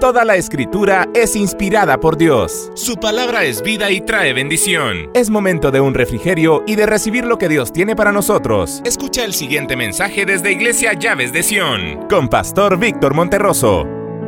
Toda la Escritura es inspirada por Dios. Su palabra es vida y trae bendición. Es momento de un refrigerio y de recibir lo que Dios tiene para nosotros. Escucha el siguiente mensaje desde Iglesia Llaves de Sion, con Pastor Víctor Monterroso.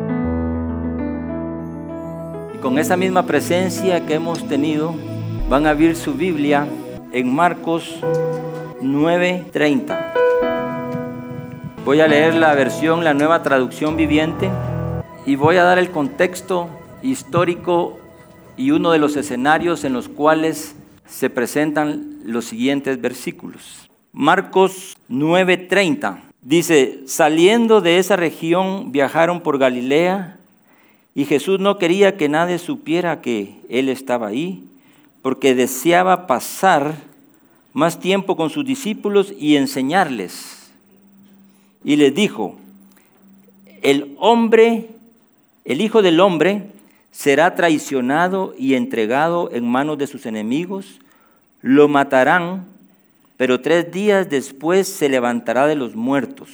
Y con esa misma presencia que hemos tenido, van a abrir su Biblia en Marcos 9:30. Voy a leer la versión, la Nueva Traducción Viviente, y voy a dar el contexto histórico y uno de los escenarios en los cuales se presentan los siguientes versículos. Marcos 9:30 dice: saliendo de esa región viajaron por Galilea, y Jesús no quería que nadie supiera que Él estaba ahí, porque deseaba pasar más tiempo con sus discípulos y enseñarles. Y les dijo: el Hijo del Hombre será traicionado y entregado en manos de sus enemigos, lo matarán, pero 3 días después se levantará de los muertos.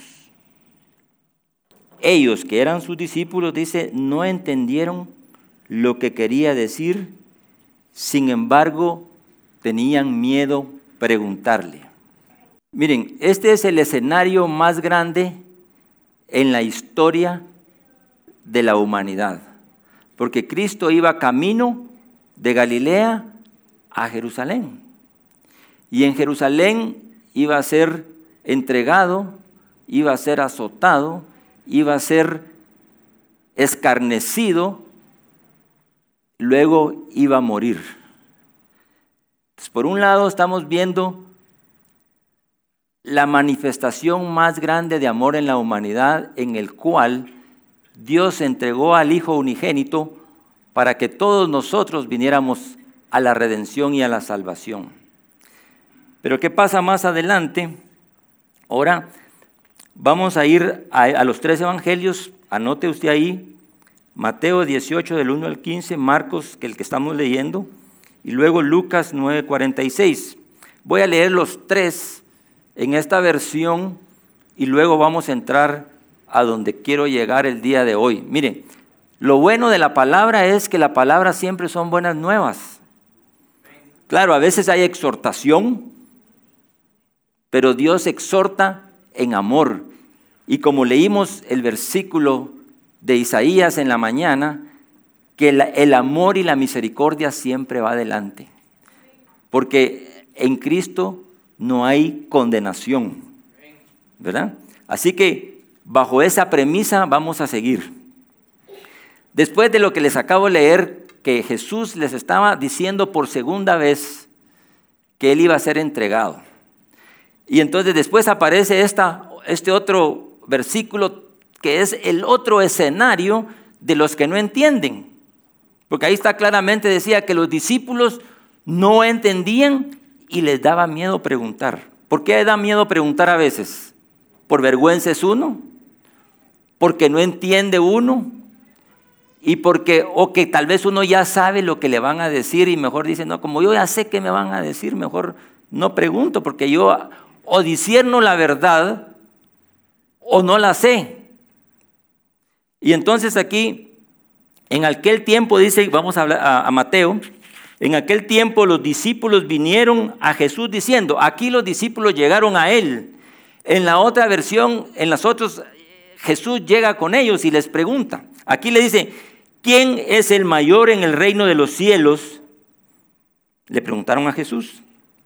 Ellos, que eran sus discípulos, dice, no entendieron lo que quería decir, sin embargo, tenían miedo preguntarle. Miren, este es el escenario más grande en la historia de la humanidad, porque Cristo iba camino de Galilea a Jerusalén, y en Jerusalén iba a ser entregado, iba a ser azotado, iba a ser escarnecido, luego iba a morir. Entonces, por un lado estamos viendo la manifestación más grande de amor en la humanidad, en el cual Dios entregó al Hijo unigénito para que todos nosotros viniéramos a la redención y a la salvación. Pero ¿qué pasa más adelante? Ahora vamos a ir a los 3 evangelios. Anote usted ahí: Mateo 18 del 1 al 15, Marcos, que el que estamos leyendo, y luego Lucas 9:46. Voy a leer los 3 en esta versión y luego vamos a entrar a donde quiero llegar el día de hoy. Miren, lo bueno de la palabra es que la palabra siempre son buenas nuevas. Claro, a veces hay exhortación, pero Dios exhorta en amor. Y como leímos el versículo de Isaías en la mañana, que el amor y la misericordia siempre va adelante. Porque en Cristo no hay condenación, ¿verdad? Así que bajo esa premisa vamos a seguir. Después de lo que les acabo de leer, que Jesús les estaba diciendo por segunda vez que Él iba a ser entregado. Y entonces después aparece este otro versículo que es el otro escenario de los que no entienden. Porque ahí está claramente, decía que los discípulos no entendían y les daba miedo preguntar. ¿Por qué da miedo preguntar a veces? ¿Por vergüenza es uno? ¿Porque no entiende uno? Y porque, o que tal vez uno ya sabe lo que le van a decir y mejor dice, no, como yo ya sé qué me van a decir, mejor no pregunto, porque yo o discierno la verdad o no la sé. Y entonces aquí, en aquel tiempo, dice, vamos a hablar a Mateo, en aquel tiempo los discípulos vinieron a Jesús diciendo, aquí los discípulos llegaron a Él. En la otra versión, en las otras, Jesús llega con ellos y les pregunta. Aquí le dice, ¿quién es el mayor en el reino de los cielos? Le preguntaron a Jesús.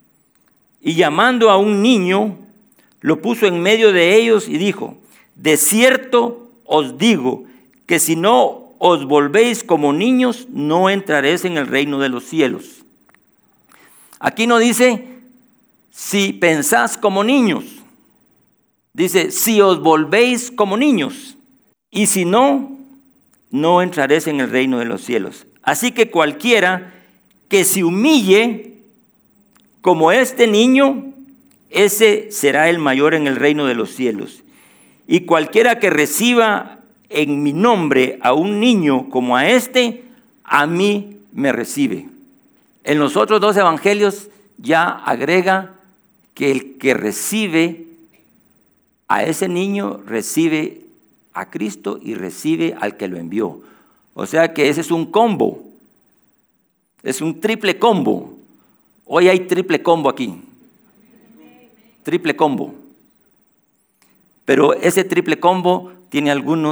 Y llamando a un niño, lo puso en medio de ellos y dijo, de cierto os digo que si no os volvéis como niños, no entraréis en el reino de los cielos. Aquí no dice, si pensás como niños. Dice, si os volvéis como niños, y si no, no entraréis en el reino de los cielos. Así que cualquiera que se humille como este niño, ese será el mayor en el reino de los cielos. Y cualquiera que reciba en mi nombre a un niño como a este, a mí me recibe. En los otros 2 evangelios ya agrega que el que recibe a ese niño recibe a Cristo y recibe al que lo envió. O sea que ese es un combo. Es un triple combo. Hoy hay triple combo aquí. Triple combo. Pero ese triple combo tiene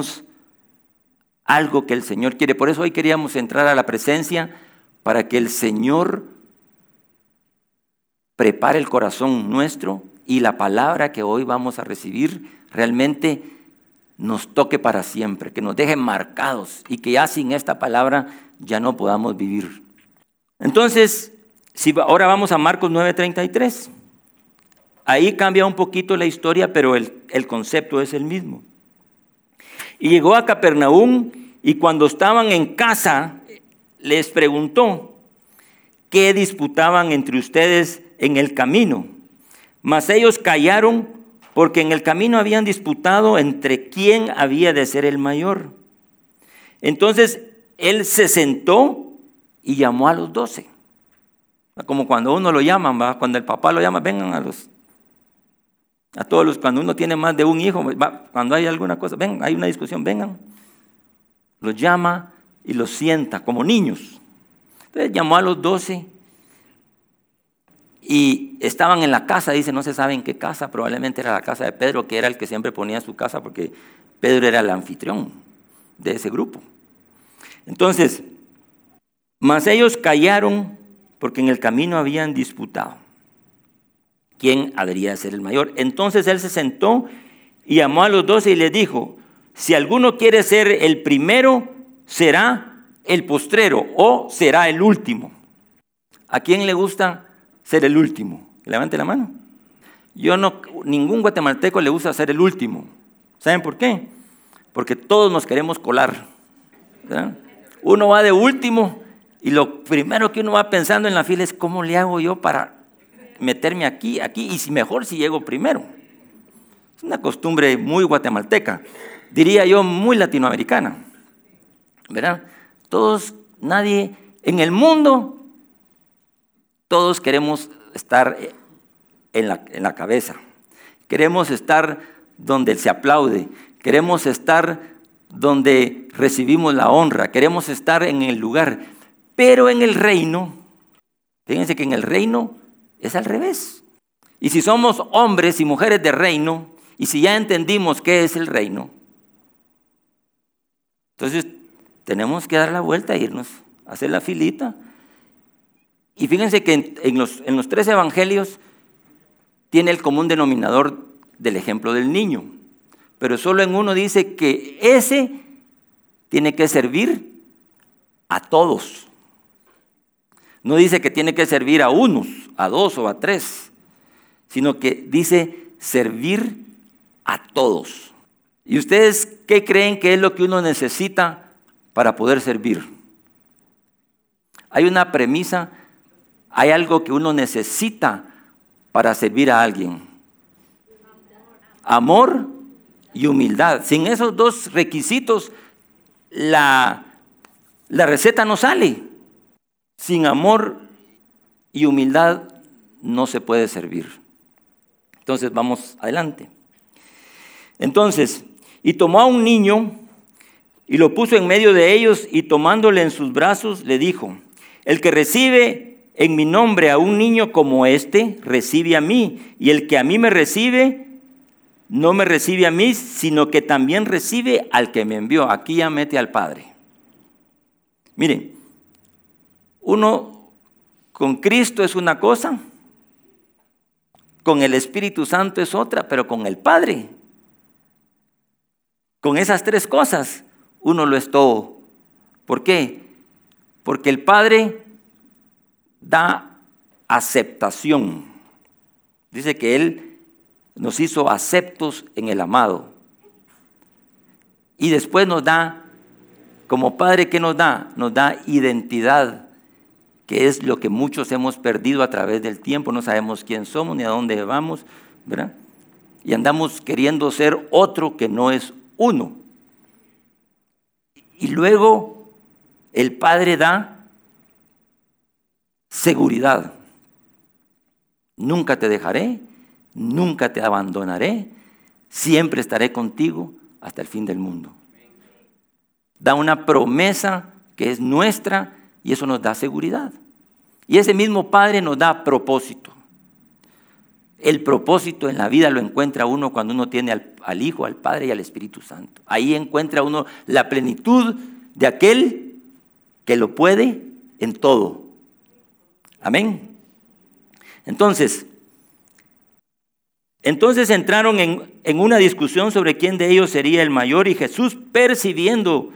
algo que el Señor quiere. Por eso hoy queríamos entrar a la presencia para que el Señor prepare el corazón nuestro y la palabra que hoy vamos a recibir realmente nos toque para siempre, que nos deje marcados y que ya sin esta palabra ya no podamos vivir. Entonces, ahora vamos a Marcos 9:33. Ahí cambia un poquito la historia, pero el concepto es el mismo. Y llegó a Capernaum y cuando estaban en casa les preguntó: ¿qué disputaban entre ustedes en el camino? Mas ellos callaron, porque en el camino habían disputado entre quién había de ser el mayor. Entonces él se sentó y llamó a los 12. Como cuando uno lo llaman, ¿va? Cuando el papá lo llama, vengan a todos los, cuando uno tiene más de un hijo, ¿va? Cuando hay alguna cosa, ven, hay una discusión, vengan. Los llama y los sienta como niños. Entonces llamó a los 12 y estaban en la casa, dice, no se sabe en qué casa, probablemente era la casa de Pedro, que era el que siempre ponía su casa, porque Pedro era el anfitrión de ese grupo. Entonces, mas ellos callaron, porque en el camino habían disputado quién habría de ser el mayor. Entonces él se sentó y llamó a los 12 y les dijo: si alguno quiere ser el primero, será el postrero o será el último. ¿A quién le gusta ser el último? Levante la mano. Ningún guatemalteco le gusta ser el último. ¿Saben por qué? Porque todos nos queremos colar, ¿verdad? Uno va de último y lo primero que uno va pensando en la fila es: ¿cómo le hago yo para meterme aquí, y si mejor si llego primero? Es una costumbre muy guatemalteca, diría yo muy latinoamericana, ¿verdad? Nadie en el mundo, todos queremos estar en la cabeza, queremos estar donde se aplaude, queremos estar donde recibimos la honra, queremos estar en el lugar. Pero en el reino, fíjense que en el reino es al revés. Y si somos hombres y mujeres de reino, y si ya entendimos qué es el reino, entonces tenemos que dar la vuelta e irnos a hacer la filita. Y fíjense que en los 3 evangelios tiene el común denominador del ejemplo del niño, pero solo en uno dice que ese tiene que servir a todos. No dice que tiene que servir a unos, a 2 o a 3, sino que dice servir a todos. ¿Y ustedes qué creen que es lo que uno necesita para poder servir? Hay una premisa, hay algo que uno necesita para servir a alguien: amor y humildad. Sin esos 2 requisitos, la receta no sale. Sin amor y humildad no se puede servir. Entonces vamos adelante. Entonces, y tomó a un niño y lo puso en medio de ellos, y tomándole en sus brazos le dijo: el que recibe en mi nombre a un niño como este, recibe a mí, y el que a mí me recibe, no me recibe a mí, sino que también recibe al que me envió. Aquí ya mete al Padre. Miren, uno con Cristo es una cosa, con el Espíritu Santo es otra, pero con el Padre, con esas 3 cosas, uno lo es todo. ¿Por qué? Porque el Padre da aceptación. Dice que Él nos hizo aceptos en el amado. Y después nos da, como Padre, ¿qué nos da? Nos da identidad, que es lo que muchos hemos perdido a través del tiempo. No sabemos quién somos ni a dónde vamos, ¿verdad? Y andamos queriendo ser otro que no es uno. Y luego el Padre da seguridad. Nunca te dejaré, nunca te abandonaré, siempre estaré contigo hasta el fin del mundo. da una promesa que es nuestra y eso nos da seguridad. Y ese mismo Padre nos da propósito. El propósito en la vida lo encuentra uno cuando uno tiene al Hijo, al Padre y al Espíritu Santo. Ahí encuentra uno la plenitud de aquel que lo puede en todo. Amén. Entonces entraron en una discusión sobre quién de ellos sería el mayor, y Jesús, percibiendo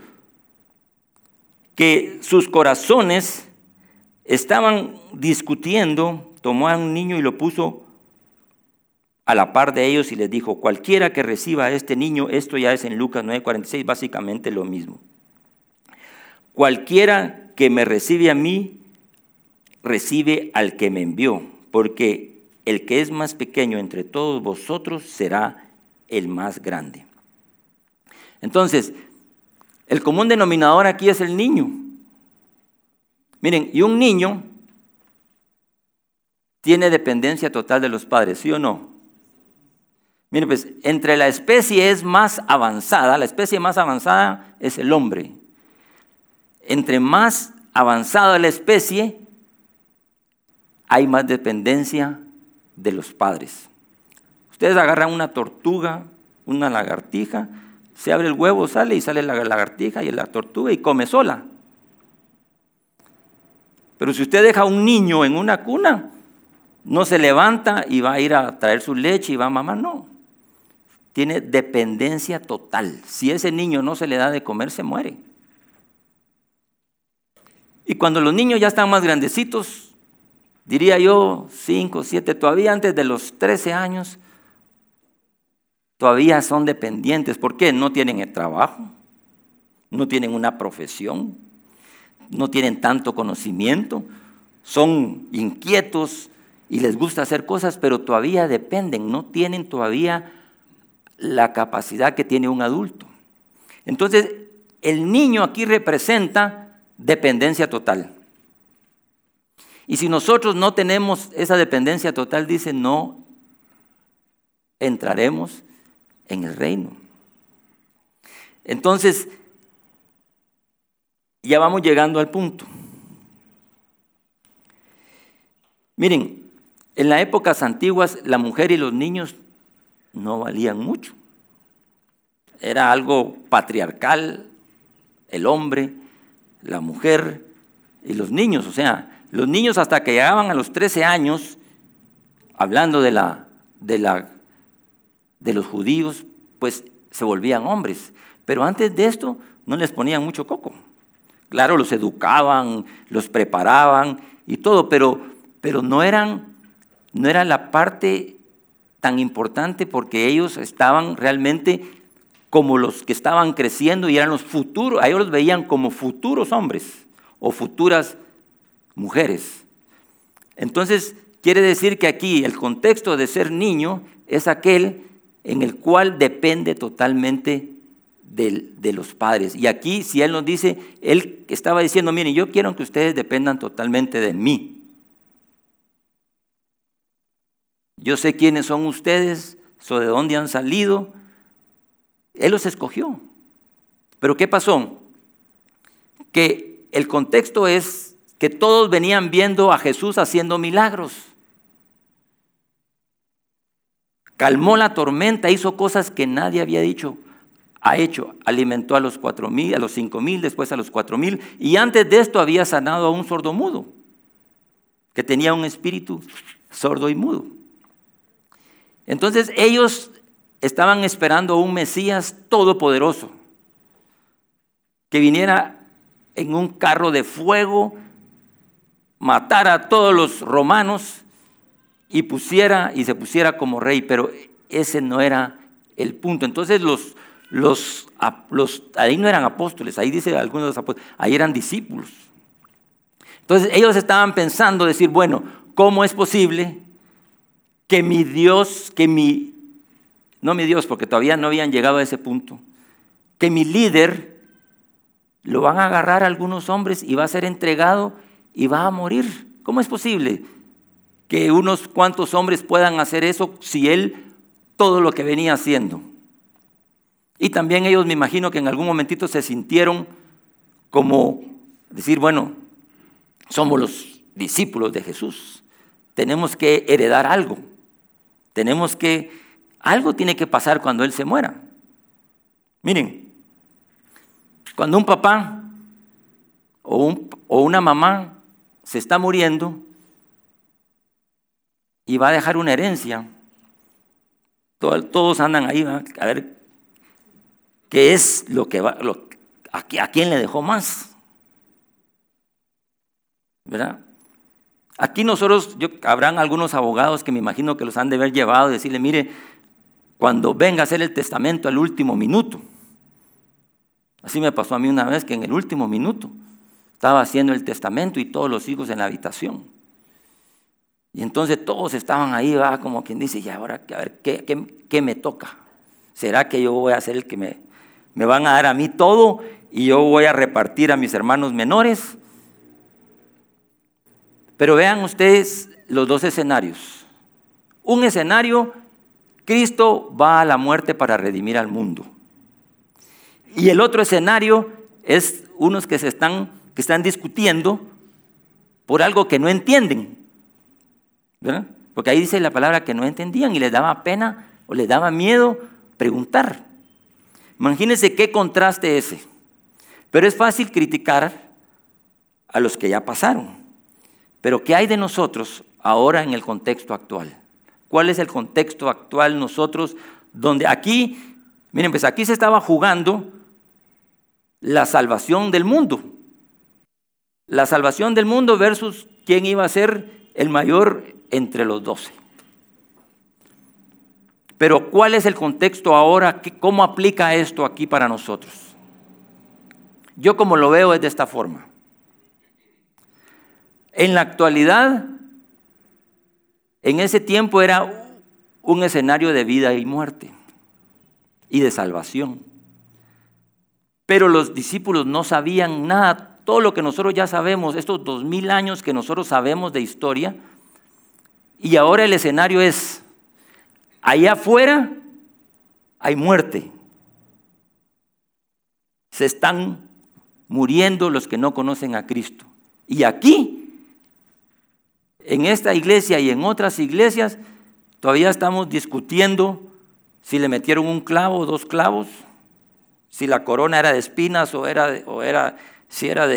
que sus corazones estaban discutiendo, tomó a un niño y lo puso a la par de ellos y les dijo: cualquiera que reciba a este niño, esto ya es en Lucas 9:46, básicamente lo mismo. Cualquiera que me recibe a mí, recibe al que me envió, porque el que es más pequeño entre todos vosotros será el más grande. Entonces, el común denominador aquí es el niño. Miren, y un niño tiene dependencia total de los padres, ¿sí o no? Miren, pues, entre la especie es más avanzada, la especie más avanzada es el hombre. Entre más avanzada la especie, hay más dependencia de los padres. Ustedes agarran una tortuga, una lagartija, se abre el huevo, sale y sale la lagartija y la tortuga y come sola. Pero si usted deja a un niño en una cuna, no se levanta y va a ir a traer su leche y va a mamar, no. Tiene dependencia total. Si ese niño no se le da de comer, se muere. Y cuando los niños ya están más grandecitos, diría yo 5, 7, todavía antes de los 13 años, todavía son dependientes. ¿Por qué? No tienen el trabajo, no tienen una profesión, no tienen tanto conocimiento, son inquietos y les gusta hacer cosas, pero todavía dependen, no tienen todavía la capacidad que tiene un adulto. Entonces, el niño aquí representa dependencia total. Y si nosotros no tenemos esa dependencia total, dice, no entraremos en el reino. Entonces, ya vamos llegando al punto. Miren, en las épocas antiguas, la mujer y los niños no valían mucho. Era algo patriarcal, el hombre, la mujer y los niños, o sea, los niños hasta que llegaban a los 13 años, hablando de los judíos, pues se volvían hombres. Pero antes de esto no les ponían mucho coco. Claro, los educaban, los preparaban y todo, pero no era la parte tan importante, porque ellos estaban realmente como los que estaban creciendo y eran los futuros. A ellos los veían como futuros hombres o futuras mujeres. Entonces, quiere decir que aquí el contexto de ser niño es aquel en el cual depende totalmente de los padres. Y aquí, si Él nos dice, Él estaba diciendo, miren, yo quiero que ustedes dependan totalmente de mí. Yo sé quiénes son ustedes, de dónde han salido. Él los escogió. Pero ¿qué pasó? Que el contexto es que todos venían viendo a Jesús haciendo milagros. Calmó la tormenta, hizo cosas que nadie había hecho. Alimentó a los 4,000, a los 5,000, después a los 4,000. Y antes de esto había sanado a un sordomudo, que tenía un espíritu sordo y mudo. Entonces ellos estaban esperando a un Mesías todopoderoso, que viniera en un carro de fuego, matara a todos los romanos y se pusiera como rey, pero ese no era el punto. Entonces ahí no eran apóstoles, ahí dice algunos de los apóstoles, ahí eran discípulos. Entonces ellos estaban pensando, decir, bueno, ¿cómo es posible que mi Dios, no mi Dios, porque todavía no habían llegado a ese punto, que mi líder lo van a agarrar a algunos hombres y va a ser entregado y va a morir? ¿Cómo es posible que unos cuantos hombres puedan hacer eso si él todo lo que venía haciendo? Y también ellos, me imagino que en algún momentito se sintieron como decir, bueno, somos los discípulos de Jesús, tenemos que heredar algo, algo tiene que pasar cuando Él se muera. Miren, cuando un papá o una mamá se está muriendo y va a dejar una herencia, todos andan ahí, ¿verdad? A ver qué es lo que va, a quién le dejó más, ¿verdad? Aquí nosotros, habrán algunos abogados que me imagino que los han de haber llevado y decirle, mire, cuando venga a hacer el testamento al último minuto. Así me pasó a mí una vez, que en el último minuto estaba haciendo el testamento y todos los hijos en la habitación. Y entonces todos estaban ahí, va, como quien dice, y ahora, a ver, ¿qué me toca? ¿Será que yo voy a ser el que me van a dar a mí todo y yo voy a repartir a mis hermanos menores? Pero vean ustedes los dos escenarios. Un escenario, Cristo va a la muerte para redimir al mundo. Y el otro escenario es unos que están discutiendo por algo que no entienden, ¿verdad? Porque ahí dice la palabra que no entendían y les daba pena o les daba miedo preguntar. Imagínense qué contraste ese. Pero es fácil criticar a los que ya pasaron. Pero ¿qué hay de nosotros ahora en el contexto actual? ¿Cuál es el contexto actual nosotros? Donde aquí, miren, pues aquí se estaba jugando la salvación del mundo. La salvación del mundo versus quién iba a ser el mayor entre los 12. Pero ¿cuál es el contexto ahora? ¿Cómo aplica esto aquí para nosotros? Yo como lo veo es de esta forma. En la actualidad, en ese tiempo era un escenario de vida y muerte y de salvación. Pero los discípulos no sabían nada, todo lo que nosotros ya sabemos, estos 2000 años que nosotros sabemos de historia, y ahora el escenario es, allá afuera hay muerte. Se están muriendo los que no conocen a Cristo. Y aquí, en esta iglesia y en otras iglesias, todavía estamos discutiendo si le metieron un clavo o 2 clavos, si la corona era de espinas si era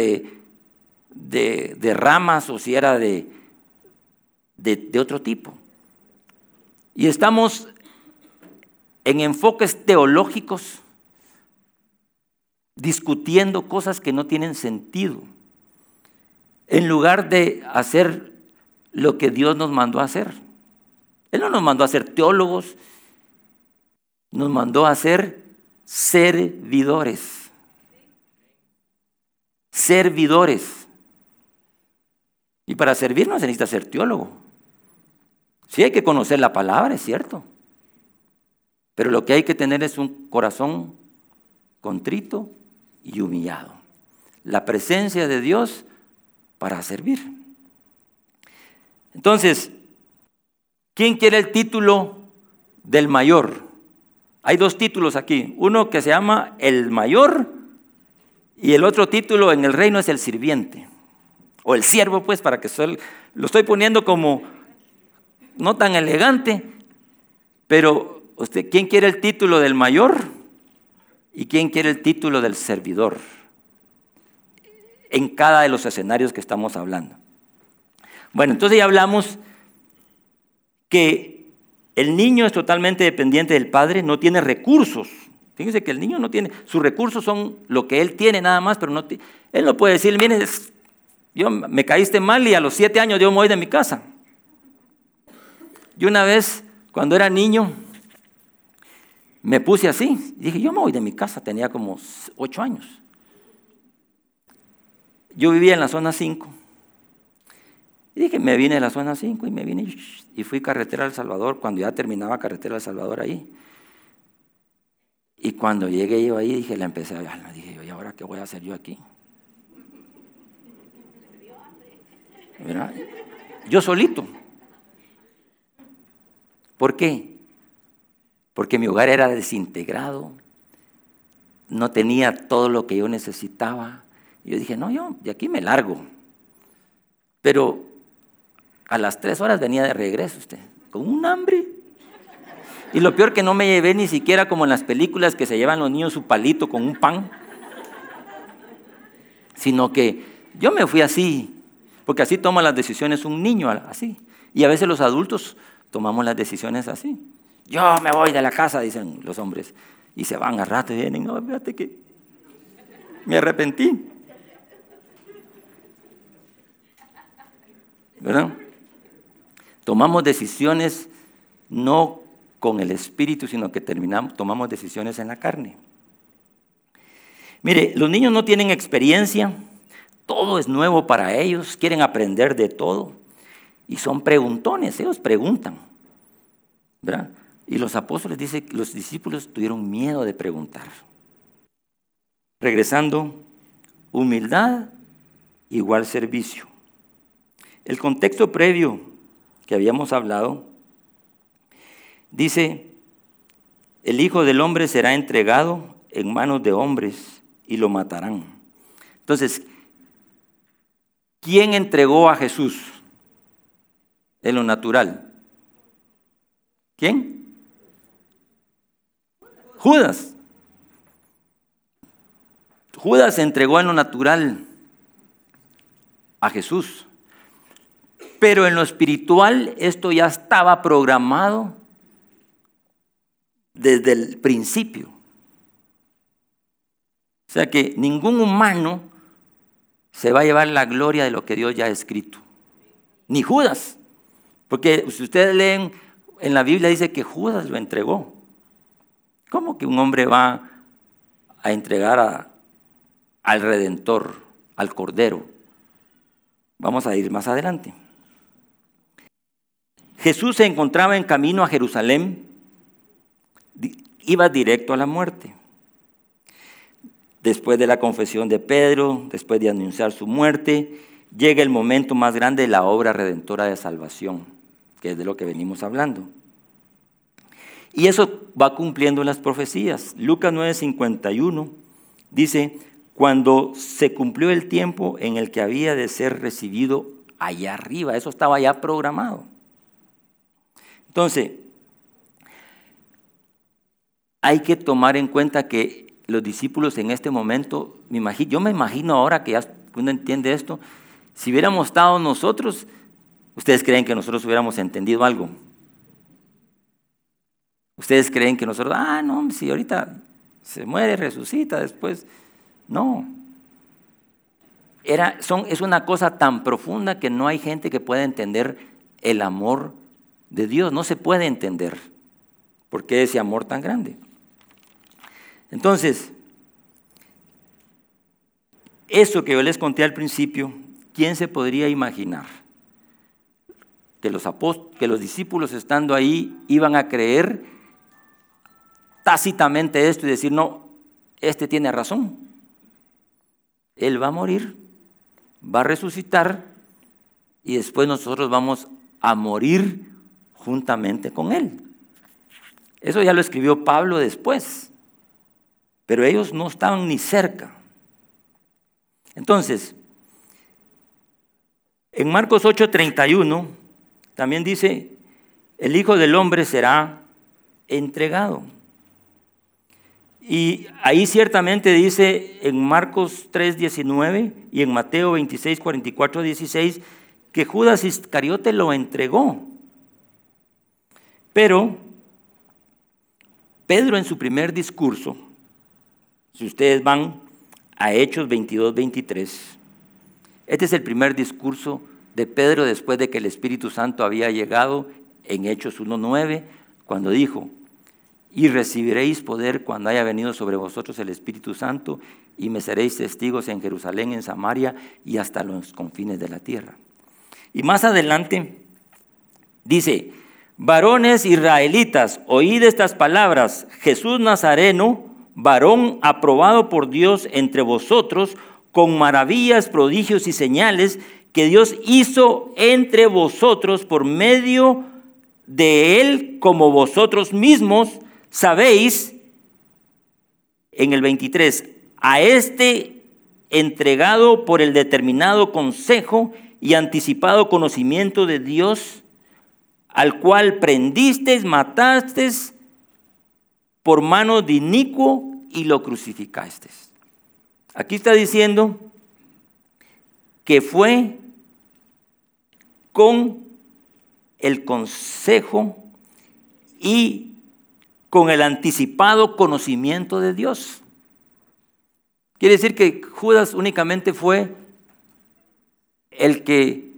de ramas o si era de otro tipo. Y estamos en enfoques teológicos discutiendo cosas que no tienen sentido, en lugar de hacer lo que Dios nos mandó a hacer. Él no nos mandó a ser teólogos, nos mandó a ser servidores. Servidores. Y para servir no se necesita ser teólogo. Sí hay que conocer la palabra, es cierto. Pero lo que hay que tener es un corazón contrito y humillado. La presencia de Dios para servir. Entonces, ¿quién quiere el título del mayor? Hay 2 títulos aquí. Uno que se llama el mayor y el otro título en el reino es el sirviente. O el siervo, pues, para que lo estoy poniendo como no tan elegante, pero ¿quién quiere el título del mayor? ¿Y quién quiere el título del servidor? En cada de los escenarios que estamos hablando. Bueno, entonces ya hablamos que el niño es totalmente dependiente del padre, no tiene recursos. Fíjense que el niño no tiene, sus recursos son lo que él tiene nada más, pero él no puede decir, mire, yo me caíste mal y a los 7 años yo me voy de mi casa. Yo una vez, cuando era niño, me puse así, dije, yo me voy de mi casa, tenía como 8 años. Yo vivía en la zona 5. Y dije, me vine de la zona 5 y me vine y fui carretera El Salvador, cuando ya terminaba carretera El Salvador ahí. Y cuando llegué yo ahí, dije, dije yo, ¿y ahora qué voy a hacer yo aquí? ¿Verdad? Yo solito. ¿Por qué? Porque mi hogar era desintegrado, no tenía todo lo que yo necesitaba, Y yo dije, no, yo de aquí me largo. Pero a las 3 horas venía de regreso usted, con un hambre. Y lo peor que no me llevé ni siquiera como en las películas que se llevan los niños su palito con un pan. Sino que yo me fui así, porque así toma las decisiones un niño, así. Y a veces los adultos tomamos las decisiones así. Yo me voy de la casa, dicen los hombres. Y se van a rato y vienen, no, fíjate que me arrepentí. ¿Verdad? Tomamos decisiones no con el espíritu, sino que tomamos decisiones en la carne. Mire, los niños no tienen experiencia, todo es nuevo para ellos, quieren aprender de todo y son preguntones, ellos preguntan, ¿verdad? Y los apóstoles dicen que los discípulos tuvieron miedo de preguntar. Regresando, humildad igual servicio. El contexto previo que habíamos hablado dice, el Hijo del Hombre será entregado en manos de hombres y lo matarán. Entonces, ¿quién entregó a Jesús en lo natural? ¿Quién? Judas. Judas entregó en lo natural a Jesús. Pero en lo espiritual esto ya estaba programado desde el principio. O sea que ningún humano se va a llevar la gloria de lo que Dios ya ha escrito. Ni Judas. Porque si ustedes leen en la Biblia dice que Judas lo entregó. ¿Cómo que un hombre va a entregar al Redentor, al Cordero? Vamos a ir más adelante. Jesús se encontraba en camino a Jerusalén, iba directo a la muerte. Después de la confesión de Pedro, después de anunciar su muerte, llega el momento más grande de la obra redentora de salvación, que es de lo que venimos hablando. Y eso va cumpliendo las profecías. Lucas 9:51 dice, cuando se cumplió el tiempo en el que había de ser recibido allá arriba, eso estaba ya programado. Entonces, hay que tomar en cuenta que los discípulos en este momento, yo me imagino ahora que ya uno entiende esto, si hubiéramos estado nosotros, ¿ustedes creen que nosotros hubiéramos entendido algo? ¿Ustedes creen que nosotros, no, si ahorita se muere, resucita después? No. Es una cosa tan profunda que no hay gente que pueda entender el amor de Dios. No se puede entender por qué ese amor tan grande. Entonces, eso que yo les conté al principio, ¿quién se podría imaginar? Que los discípulos estando ahí iban a creer tácitamente esto y decir, no, este tiene razón. Él va a morir, va a resucitar y después nosotros vamos a morir juntamente con Él. Eso ya lo escribió Pablo después, pero ellos no estaban ni cerca. Entonces, en Marcos 8:31 también dice, el Hijo del Hombre será entregado. Y ahí ciertamente dice en Marcos 3:19 y en Mateo 26:44-16 que Judas Iscariote lo entregó. Pero Pedro en su primer discurso, si ustedes van a Hechos 22:23, este es el primer discurso de Pedro después de que el Espíritu Santo había llegado en Hechos 1:9, cuando dijo, y recibiréis poder cuando haya venido sobre vosotros el Espíritu Santo, y me seréis testigos en Jerusalén, en Samaria y hasta los confines de la tierra. Y más adelante dice, varones israelitas, oíd estas palabras, Jesús Nazareno, varón aprobado por Dios entre vosotros, con maravillas, prodigios y señales que Dios hizo entre vosotros por medio de él, como vosotros mismos sabéis. En el 23, a este entregado por el determinado consejo y anticipado conocimiento de Dios, al cual prendisteis, matasteis por mano de inicuo y lo crucificasteis. Aquí está diciendo que fue con el consejo y con el anticipado conocimiento de Dios. Quiere decir que Judas únicamente fue el que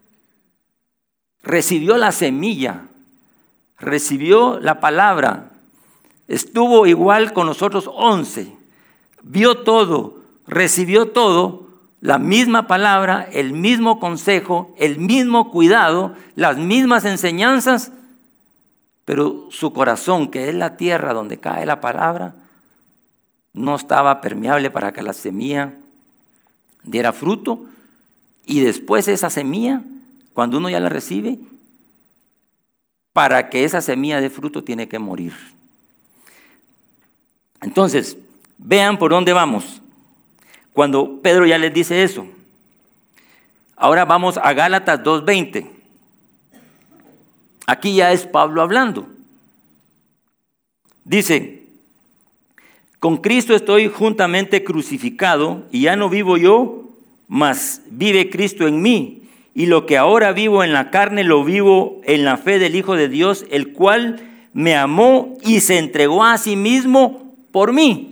recibió la semilla, recibió la palabra, estuvo igual con los otros 11, vio todo, recibió todo, la misma palabra, el mismo consejo, el mismo cuidado, las mismas enseñanzas, pero su corazón, que es la tierra donde cae la palabra, no estaba permeable para que la semilla diera fruto. Y después esa semilla, cuando uno ya la recibe, para que esa semilla dé fruto tiene que morir. Entonces, vean por dónde vamos. Cuando Pedro ya les dice eso. Ahora vamos a Gálatas 2:20. Aquí ya es Pablo hablando. Dice: con Cristo estoy juntamente crucificado, y ya no vivo yo, mas vive Cristo en mí. Y lo que ahora vivo en la carne, lo vivo en la fe del Hijo de Dios, el cual me amó y se entregó a sí mismo por mí.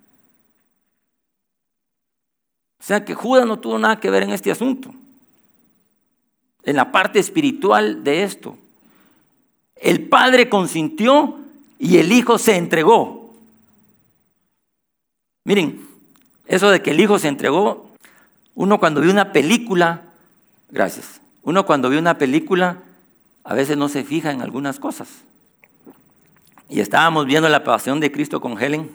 O sea que Judas no tuvo nada que ver en este asunto, en la parte espiritual de esto. El Padre consintió y el Hijo se entregó. Miren, eso de que el Hijo se entregó, uno cuando ve una película, uno cuando ve una película a veces no se fija en algunas cosas. Y estábamos viendo la pasión de Cristo con Helen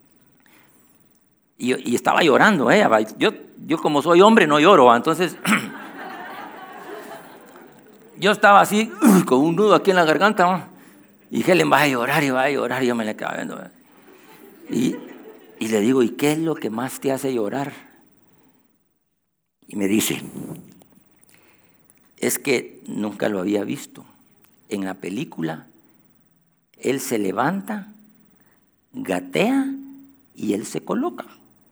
y estaba llorando ella. Yo como soy hombre no lloro, entonces yo estaba así con un nudo aquí en la garganta, ¿no? Y Helen va a llorar y yo me le quedaba viendo. Y le digo, ¿y qué es lo que más te hace llorar? Y me dice, es que nunca lo había visto. En la película, él se levanta, gatea y él se coloca.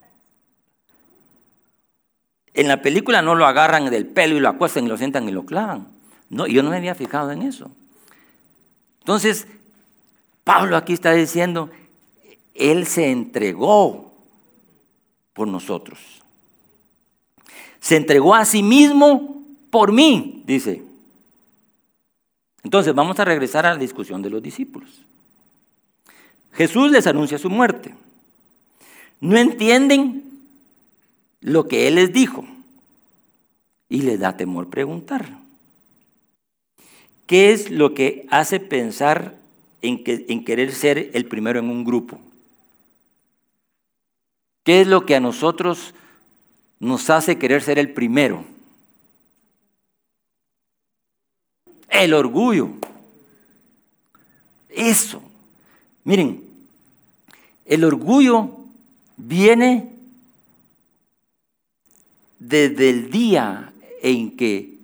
En la película no lo agarran del pelo y lo acuestan y lo sientan y lo clavan. No, yo no me había fijado en eso. Entonces, Pablo aquí está diciendo, él se entregó por nosotros. Se entregó a sí mismo por mí, dice. Entonces, vamos a regresar a la discusión de los discípulos. Jesús les anuncia su muerte. No entienden lo que Él les dijo y les da temor preguntar. ¿Qué es lo que hace pensar en querer ser el primero en un grupo? ¿Qué es lo que a nosotros nos hace querer ser el primero? El orgullo. Eso. Miren, el orgullo viene desde el día en que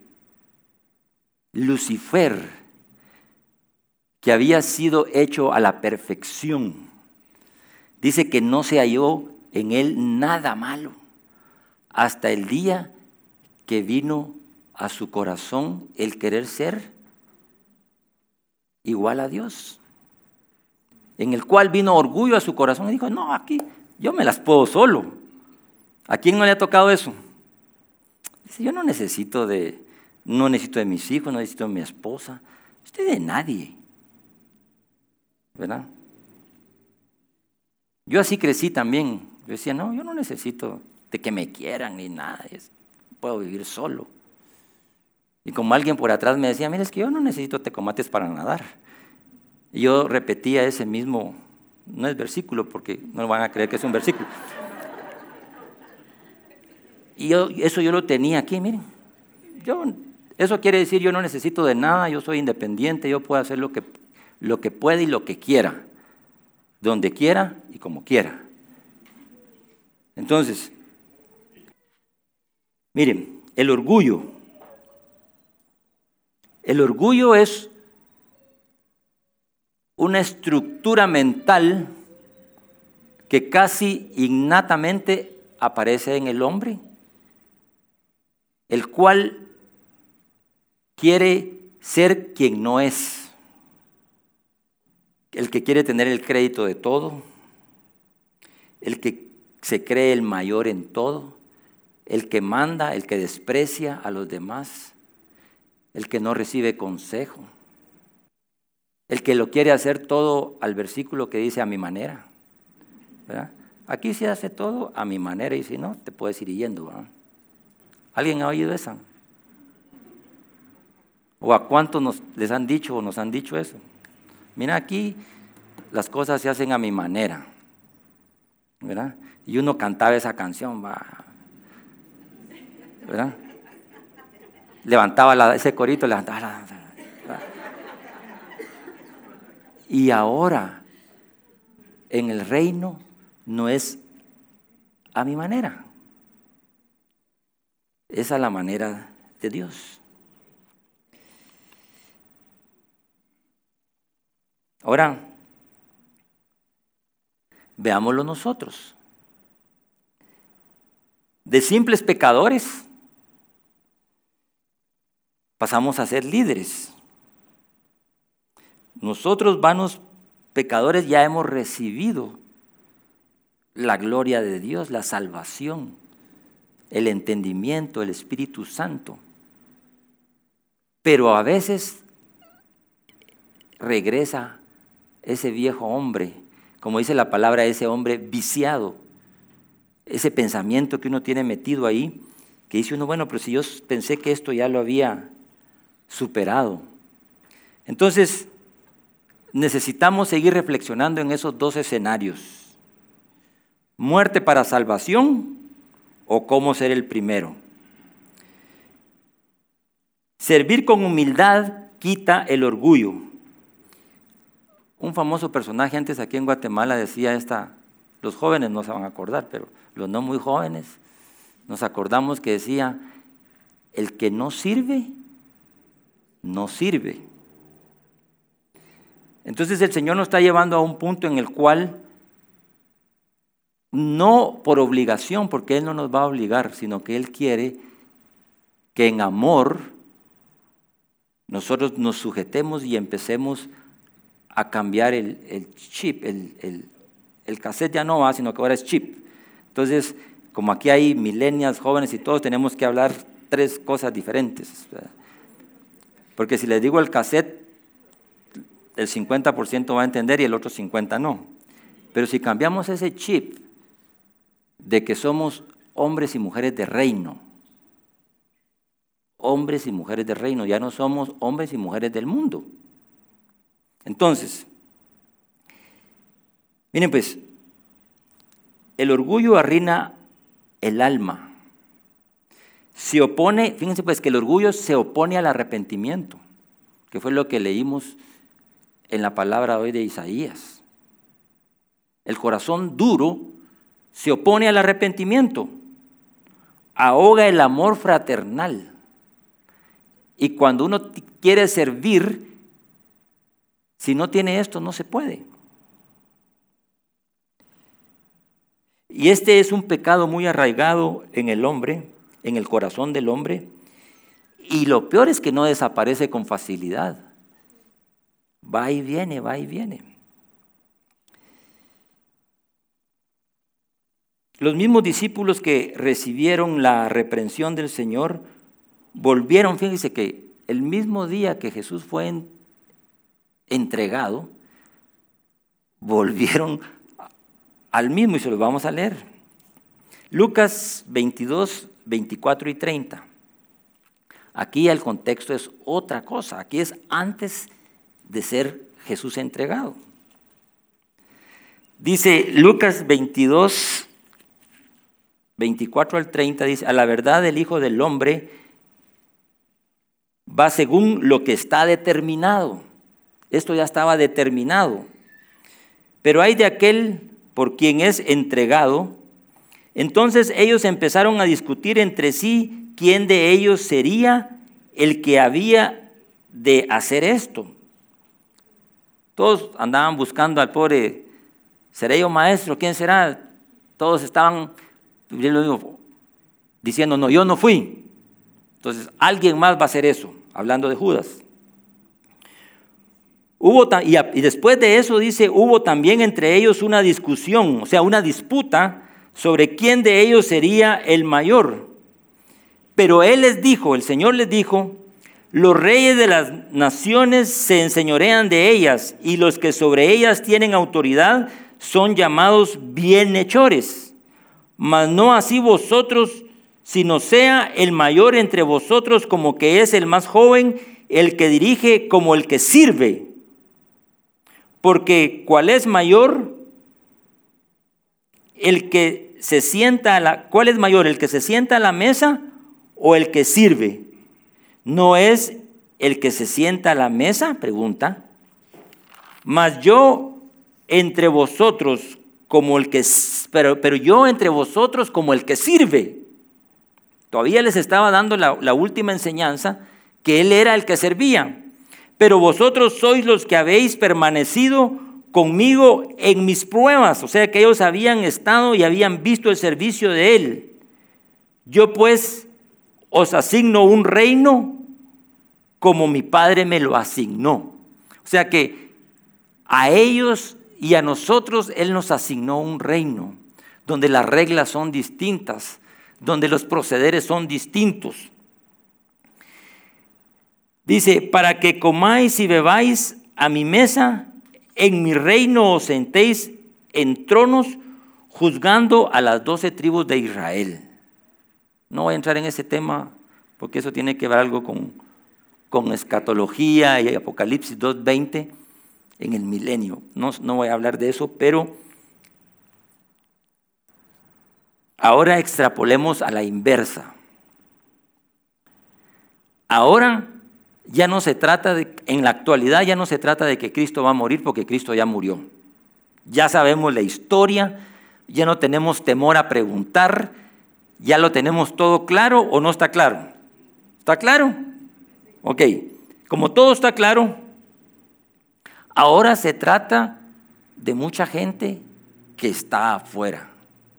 Lucifer, que había sido hecho a la perfección, dice que no se halló en él nada malo, hasta el día que vino a su corazón el querer ser igual a Dios, en el cual vino orgullo a su corazón y dijo, no, aquí yo me las puedo solo. ¿A quién no le ha tocado eso? Dice, yo no necesito de mis hijos, no necesito de mi esposa, estoy de nadie, ¿verdad? Yo así crecí también. Yo decía, no, yo no necesito de que me quieran ni nada, puedo vivir solo. Y como alguien por atrás me decía, mira, es que yo no necesito tecomates para nadar. Y yo repetía ese mismo, no es versículo porque no van a creer que es un versículo. Y eso yo lo tenía aquí, miren. Eso quiere decir, yo no necesito de nada, yo soy independiente, yo puedo hacer lo que pueda y lo que quiera, donde quiera y como quiera. Entonces, Miren, el orgullo. El orgullo es una estructura mental que casi innatamente aparece en el hombre, el cual quiere ser quien no es, el que quiere tener el crédito de todo, el que se cree el mayor en todo, el que manda, el que desprecia a los demás, el que no recibe consejo, el que lo quiere hacer todo al versículo que dice a mi manera, ¿verdad? Aquí se hace todo a mi manera y si no, te puedes ir yendo, ¿verdad? ¿Alguien ha oído esa? ¿O a cuántos les han dicho o nos han dicho eso? Mira, aquí las cosas se hacen a mi manera, ¿verdad? Y uno cantaba esa canción, ¿verdad? Levantaba ese corito, levantaba ¿verdad? Y ahora, en el reino, no es a mi manera, es a la manera de Dios. Ahora, veámoslo nosotros. De simples pecadores pasamos a ser líderes. Nosotros, vanos pecadores, ya hemos recibido la gloria de Dios, la salvación, el entendimiento, el Espíritu Santo. Pero a veces regresa ese viejo hombre, como dice la palabra, ese hombre viciado, ese pensamiento que uno tiene metido ahí, que dice uno, bueno, pero si yo pensé que esto ya lo había superado. Entonces, necesitamos seguir reflexionando en esos dos escenarios. Muerte para salvación o cómo ser el primero. Servir con humildad quita el orgullo. Un famoso personaje antes aquí en Guatemala decía los jóvenes no se van a acordar, pero los no muy jóvenes nos acordamos que decía, el que no sirve, no sirve. Entonces el Señor nos está llevando a un punto en el cual, no por obligación, porque Él no nos va a obligar, sino que Él quiere que en amor nosotros nos sujetemos y empecemos a cambiar el chip, el cassette ya no va, sino que ahora es chip. Entonces, como aquí hay millennials, jóvenes y todos, tenemos que hablar 3 cosas diferentes, ¿verdad? Porque si les digo el cassette, el 50% va a entender y el otro 50% no. Pero si cambiamos ese chip de que somos hombres y mujeres de reino, hombres y mujeres de reino, ya no somos hombres y mujeres del mundo. Entonces, miren pues, el orgullo arruina el alma. Se opone, fíjense pues que el orgullo se opone al arrepentimiento, que fue lo que leímos en la palabra hoy de Isaías. El corazón duro se opone al arrepentimiento, ahoga el amor fraternal. Y cuando uno quiere servir, si no tiene esto, no se puede. Y este es un pecado muy arraigado en el hombre, en el corazón del hombre. Y lo peor es que no desaparece con facilidad. Va y viene, va y viene. Los mismos discípulos que recibieron la reprensión del Señor volvieron, fíjense que el mismo día que Jesús fue entregado, volvieron al mismo y se los vamos a leer. Lucas 22, 24 y 30. Aquí el contexto es otra cosa, aquí es antes de ser Jesús entregado. Dice Lucas 22, 24 al 30, dice, a la verdad el Hijo del Hombre va según lo que está determinado. Esto ya estaba determinado. Pero hay de aquel por quien es entregado. Entonces ellos empezaron a discutir entre sí quién de ellos sería el que había de hacer esto. Todos andaban buscando al pobre, ¿seré yo maestro? ¿Quién será? Todos estaban diciendo, no, yo no fui. Entonces, alguien más va a hacer eso, hablando de Judas. Y después de eso dice, hubo también entre ellos una discusión, o sea, una disputa sobre quién de ellos sería el mayor. Pero él les dijo, el Señor les dijo, los reyes de las naciones se enseñorean de ellas, y los que sobre ellas tienen autoridad son llamados bienhechores. Mas no así vosotros, sino sea el mayor entre vosotros como que es el más joven, el que dirige como el que sirve. Porque ¿cuál es mayor? ¿Cuál es mayor, el que se sienta a la mesa o el que sirve? ¿No es el que se sienta a la mesa? Pregunta. Mas yo entre vosotros como el que, pero yo entre vosotros como el que sirve. Todavía les estaba dando la última enseñanza, que él era el que servía. Pero vosotros sois los que habéis permanecido conmigo en mis pruebas. O sea que ellos habían estado y habían visto el servicio de él. Yo pues os asigno un reino como mi Padre me lo asignó. O sea que a ellos y a nosotros él nos asignó un reino donde las reglas son distintas, donde los procederes son distintos. Dice, para que comáis y bebáis a mi mesa, en mi reino os sentéis en tronos, juzgando a las 12 tribus de Israel. No voy a entrar en ese tema, porque eso tiene que ver algo con escatología y Apocalipsis 2:20 en el milenio. No voy a hablar de eso, pero ahora extrapolemos a la inversa. Ahora ya no se trata en la actualidad ya no se trata de que Cristo va a morir, porque Cristo ya murió. Ya sabemos la historia, ya no tenemos temor a preguntar, ya lo tenemos todo claro, ¿o no está claro? ¿Está claro? Ok, como todo está claro, ahora se trata de mucha gente que está afuera.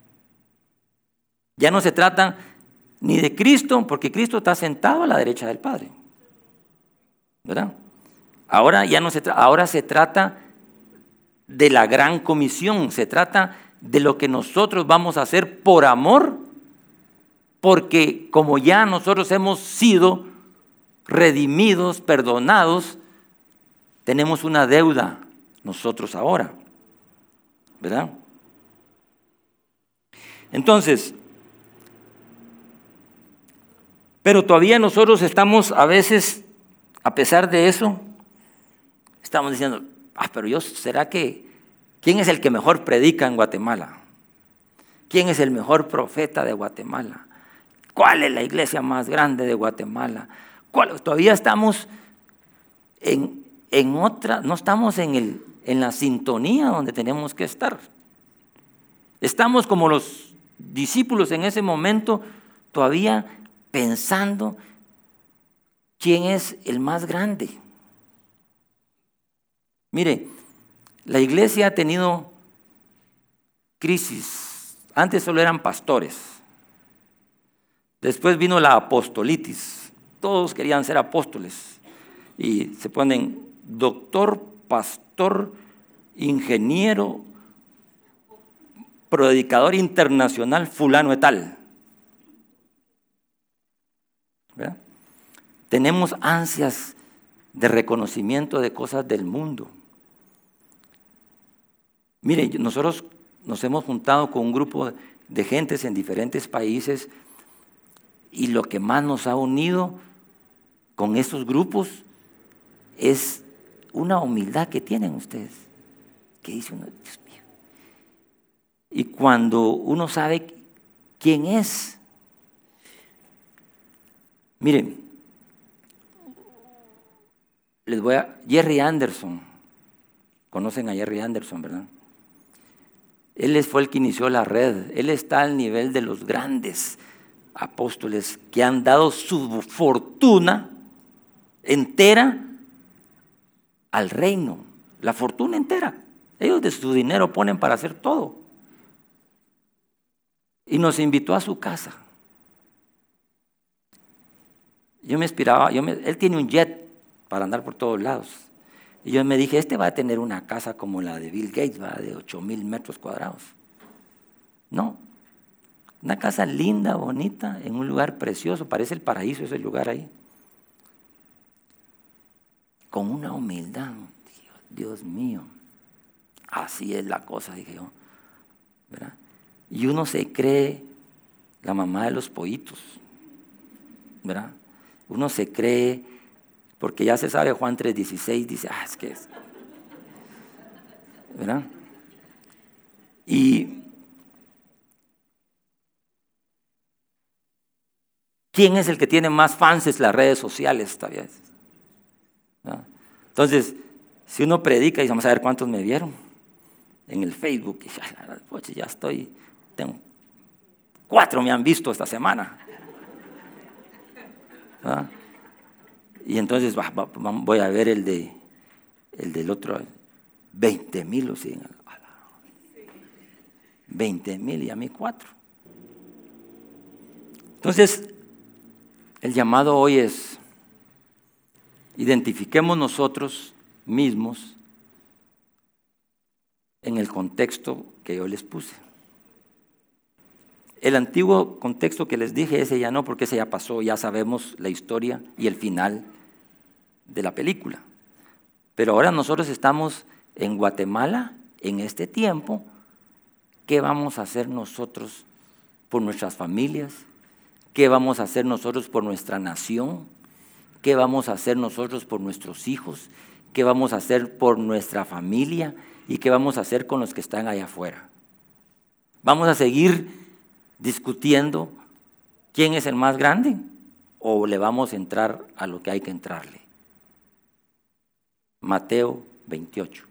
Ya no se trata ni de Cristo, porque Cristo está sentado a la derecha del Padre, ¿verdad? Ahora se trata de la gran comisión, se trata de lo que nosotros vamos a hacer por amor, porque como ya nosotros hemos sido redimidos, perdonados, tenemos una deuda nosotros ahora, ¿verdad? Entonces, pero todavía nosotros estamos a veces, a pesar de eso, estamos diciendo, pero ¿será que quién es el que mejor predica en Guatemala? ¿Quién es el mejor profeta de Guatemala? ¿Cuál es la iglesia más grande de Guatemala? Todavía estamos en otra, no estamos en la sintonía donde tenemos que estar. Estamos como los discípulos en ese momento, todavía pensando quién es el más grande. Mire, la iglesia ha tenido crisis. Antes solo eran pastores. Después vino la apostolitis. Todos querían ser apóstoles. Y se ponen doctor, pastor, ingeniero, predicador internacional, fulano de tal. ¿Verdad? Tenemos ansias de reconocimiento de cosas del mundo. Mire, nosotros nos hemos juntado con un grupo de gentes en diferentes países, y lo que más nos ha unido con esos grupos es una humildad que tienen ustedes, que dice uno, Dios mío. Y cuando uno sabe quién es, miren, Jerry Anderson, conocen a Jerry Anderson, ¿verdad? Él fue el que inició la red, él está al nivel de los grandes apóstoles que han dado su fortuna entera al reino, la fortuna entera. Ellos de su dinero ponen para hacer todo. Y nos invitó a su casa. Yo me inspiraba, él tiene un jet para andar por todos lados. Y yo me dije, este va a tener una casa como la de Bill Gates, ¿va? De 8,000 metros cuadrados. No, una casa linda, bonita, en un lugar precioso, parece el paraíso ese lugar ahí. Con una humildad, Dios mío, así es la cosa, dije yo, ¿verdad? Y uno se cree la mamá de los pollitos, ¿verdad? Uno se cree, porque ya se sabe Juan 3:16, dice, es que es, ¿verdad? Y ¿quién es el que tiene más fans en las redes sociales todavía? ¿No? Entonces, si uno predica y vamos a ver cuántos me vieron en el Facebook, y ya estoy, 4 me han visto esta semana. ¿No? Y entonces voy a ver el del otro, 20,000 o sí, 20,000 y a mí 4. Entonces, el llamado hoy es: identifiquemos nosotros mismos en el contexto que yo les puse. El antiguo contexto que les dije, ese ya no, porque ese ya pasó, ya sabemos la historia y el final de la película. Pero ahora nosotros estamos en Guatemala, en este tiempo. ¿Qué vamos a hacer nosotros por nuestras familias? ¿Qué vamos a hacer nosotros por nuestra nación? ¿Qué vamos a hacer nosotros por nuestros hijos? ¿Qué vamos a hacer por nuestra familia? ¿Y qué vamos a hacer con los que están allá afuera? ¿Vamos a seguir discutiendo quién es el más grande o le vamos a entrar a lo que hay que entrarle? Mateo 28.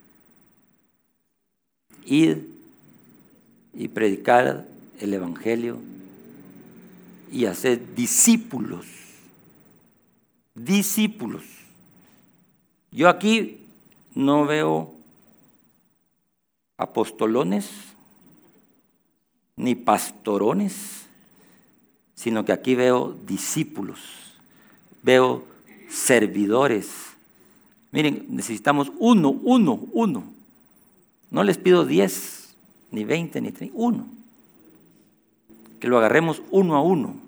Id y predicad el evangelio y haced discípulos. Discípulos. Yo aquí no veo apostolones ni pastorones, sino que aquí veo discípulos, veo servidores. Miren, necesitamos uno. No les pido 10, ni 20, ni 30, uno. Que lo agarremos uno a uno.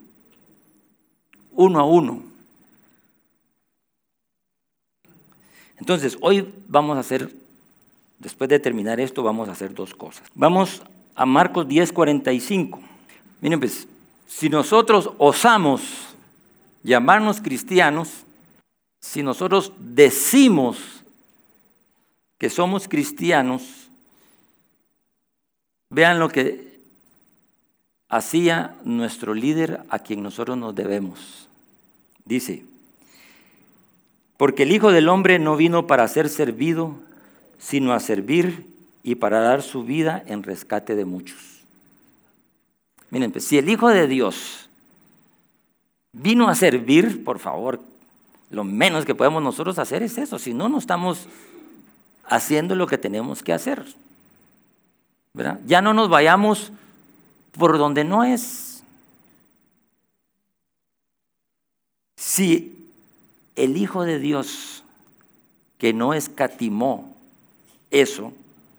Entonces, hoy vamos a hacer, después de terminar esto, vamos a hacer 2 cosas. Vamos a Marcos 10:45. Miren, pues, si nosotros osamos llamarnos cristianos, si nosotros decimos que somos cristianos, vean lo que hacía nuestro líder a quien nosotros nos debemos. Dice: porque el Hijo del Hombre no vino para ser servido, sino a servir y para dar su vida en rescate de muchos. Miren, pues, si el Hijo de Dios vino a servir, por favor, lo menos que podemos nosotros hacer es eso, si no, no estamos haciendo lo que tenemos que hacer, ¿verdad? Ya no nos vayamos por donde no es. Si el Hijo de Dios, que no escatimó eso,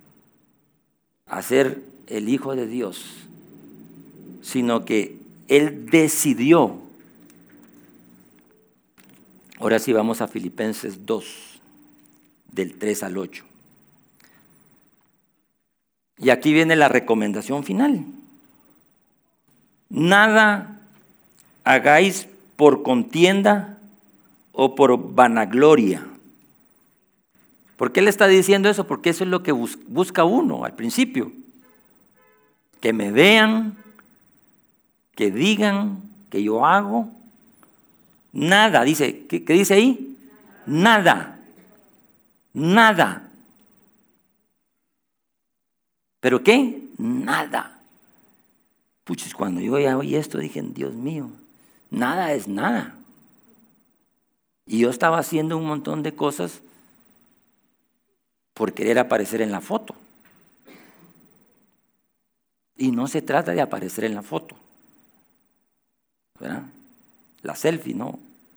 a ser el Hijo de Dios, sino que Él decidió. Ahora sí vamos a Filipenses 2, del 3 al 8. Y aquí viene la recomendación final. Nada hagáis por contienda o por vanagloria. ¿Por qué le está diciendo eso? Porque eso es lo que busca uno al principio. Que me vean, que digan que yo hago. Nada, dice, ¿qué dice ahí? Nada. ¿Pero qué? Nada. Puchis, cuando yo ya oí esto dije, Dios mío, nada es nada. Y yo estaba haciendo un montón de cosas por querer aparecer en la foto. Y no se trata de aparecer en la foto, ¿verdad? La selfie, no.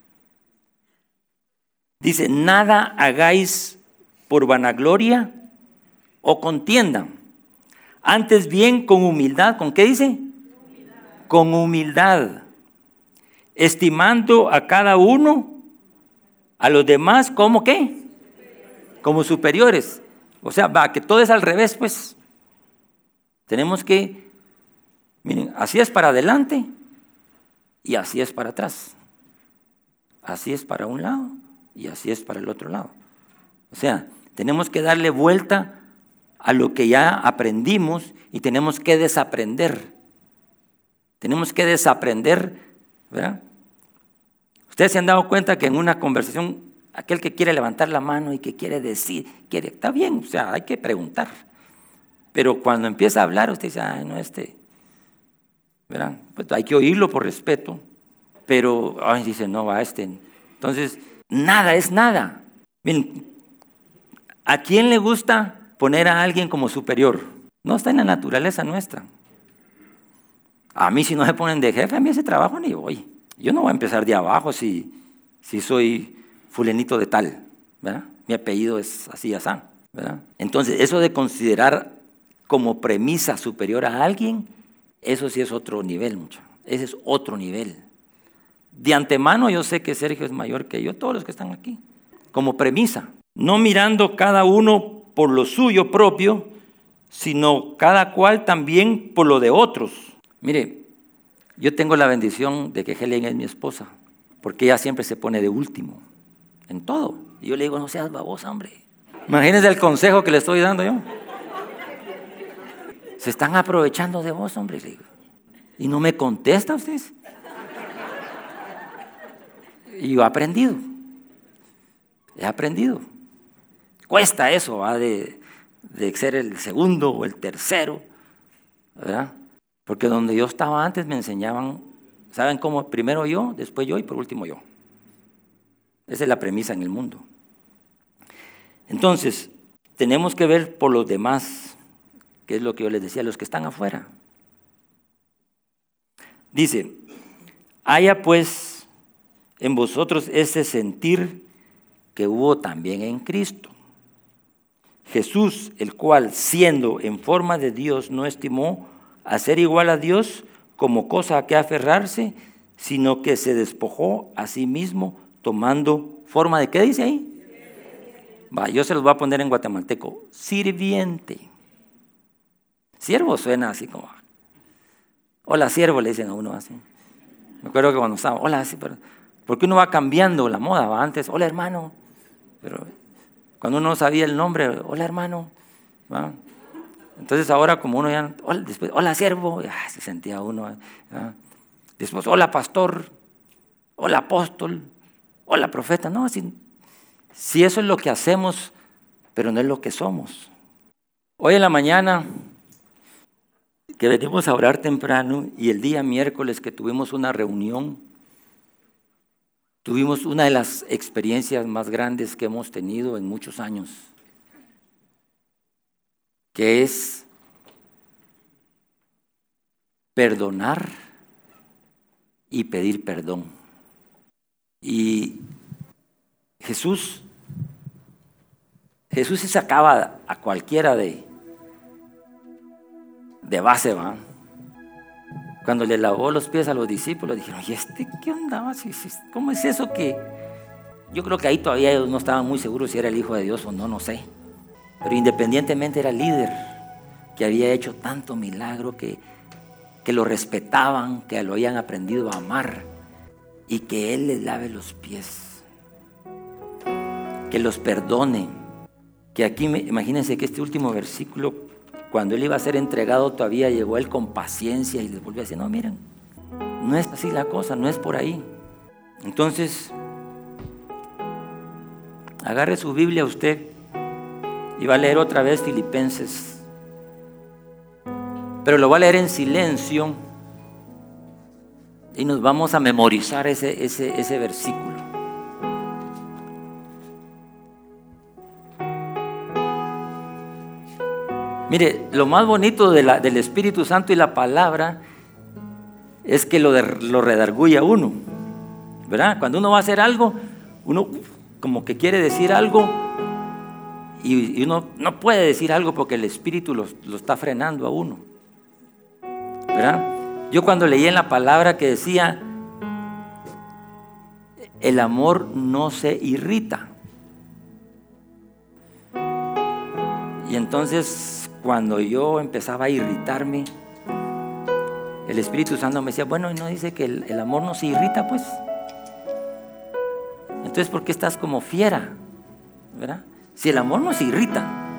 Dice, nada hagáis por vanagloria o contienda. Antes bien con humildad. ¿Con qué dice? Con humildad. Estimando a cada uno, a los demás, ¿cómo qué? Como superiores. O sea, va, que todo es al revés, pues. Tenemos que, miren, así es para adelante y así es para atrás. Así es para un lado y así es para el otro lado. O sea, tenemos que darle vuelta a lo que ya aprendimos y tenemos que desaprender. Tenemos que desaprender, ¿verdad? Ustedes se han dado cuenta que en una conversación, aquel que quiere levantar la mano y que quiere decir, está bien, o sea, hay que preguntar. Pero cuando empieza a hablar, usted dice, ay, no, ¿verdad? Pues hay que oírlo por respeto, pero, ay, dice, no, va Entonces, nada es nada. Miren, ¿a quién le gusta poner a alguien como superior? No está en la naturaleza nuestra. A mí si no me ponen de jefe, a mí ese trabajo ni voy. Yo no voy a empezar de abajo si soy fulanito de tal, ¿verdad? Mi apellido es así, asá, ¿verdad? Entonces, eso de considerar como premisa superior a alguien, eso sí es otro nivel, mucho. Ese es otro nivel. De antemano yo sé que Sergio es mayor que yo, todos los que están aquí, como premisa. No mirando cada uno por lo suyo propio, sino cada cual también por lo de otros. Mire, yo tengo la bendición de que Helen es mi esposa, porque ella siempre se pone de último, en todo. Y yo le digo, no seas babosa, hombre. Imagínense el consejo que le estoy dando yo. Se están aprovechando de vos, hombre, le digo. Y no me contesta usted. Y yo he aprendido. Cuesta eso, ¿va? De ser el segundo o el tercero, ¿verdad? Porque donde yo estaba antes me enseñaban, ¿saben cómo? Primero yo, después yo y por último yo. Esa es la premisa en el mundo. Entonces, tenemos que ver por los demás, que es lo que yo les decía, los que están afuera. Dice, haya pues en vosotros ese sentir que hubo también en Cristo. Jesús, el cual siendo en forma de Dios no estimó a ser igual a Dios como cosa a que aferrarse, sino que se despojó a sí mismo tomando forma de, ¿qué dice ahí? Va, yo se los voy a poner en guatemalteco, sirviente. Siervo suena así como, hola siervo, le dicen a uno así. Me acuerdo que cuando estaba, hola, sí, pero porque uno va cambiando la moda, ¿va? Antes, hola hermano, pero cuando uno no sabía el nombre, hola hermano, ¿va? Entonces ahora como uno ya, después, hola siervo, se sentía uno, ¿va? Después, hola pastor, hola apóstol, hola profeta. No, si eso es lo que hacemos, pero no es lo que somos. Hoy en la mañana, que venimos a orar temprano, y el día miércoles que tuvimos una reunión, tuvimos una de las experiencias más grandes que hemos tenido en muchos años, que es perdonar y pedir perdón. Y Jesús se sacaba a cualquiera de base, ¿va? Cuando le lavó los pies a los discípulos, dijeron, ¿y qué onda? ¿Cómo es eso que...? Yo creo que ahí todavía ellos no estaban muy seguros si era el Hijo de Dios o no, no sé. Pero independientemente era líder, que había hecho tanto milagro, que lo respetaban, que lo habían aprendido a amar, y que Él les lave los pies, que los perdone. Que aquí, imagínense que este último versículo, cuando Él iba a ser entregado, todavía llegó Él con paciencia y les volvió a decir, no, miren, no es así la cosa, no es por ahí. Entonces, agarre su Biblia usted y va a leer otra vez Filipenses, pero lo va a leer en silencio Y nos vamos a memorizar ese versículo. Mire, lo más bonito del Espíritu Santo y la palabra es que lo redarguye a uno, ¿verdad? Cuando uno va a hacer algo, uno como que quiere decir algo y uno no puede decir algo porque el Espíritu lo está frenando a uno, ¿verdad? Yo cuando leí en la palabra que decía, el amor no se irrita. Y entonces cuando yo empezaba a irritarme, el Espíritu Santo me decía, bueno, ¿y no dice que el amor no se irrita, pues? Entonces, ¿por qué estás como fiera? ¿Verdad? Si el amor no se irrita,